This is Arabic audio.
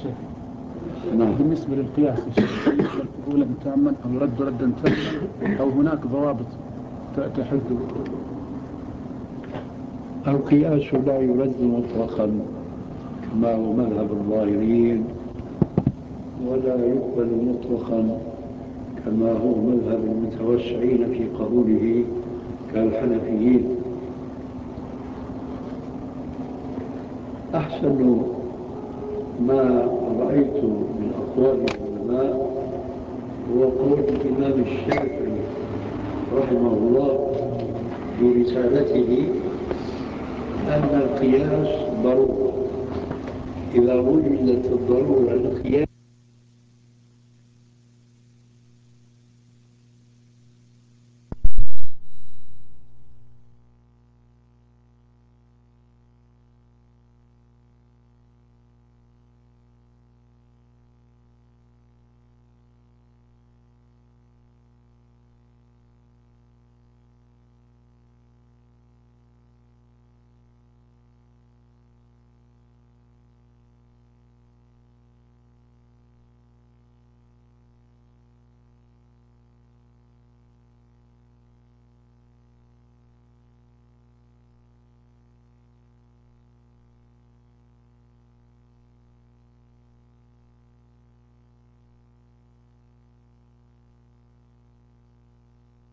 الشيخ. نعم. بالنسبة للقياس الشيخ، قولا تاما أو يرد ردا تاما، أو هناك ضوابط تحد؟ القياس لا يرد مطلقا كما هو مذهب الظاهريين، ولا يقبل مطلقا كما هو مذهب المتوسعين في قبوله كالحنفيين. أحسن ما رأيت من أقوال العلماء هو قول الإمام الشافعي رحمه الله في رسالته أن القياس ضرورة، إذا وجدت الضرورة القياس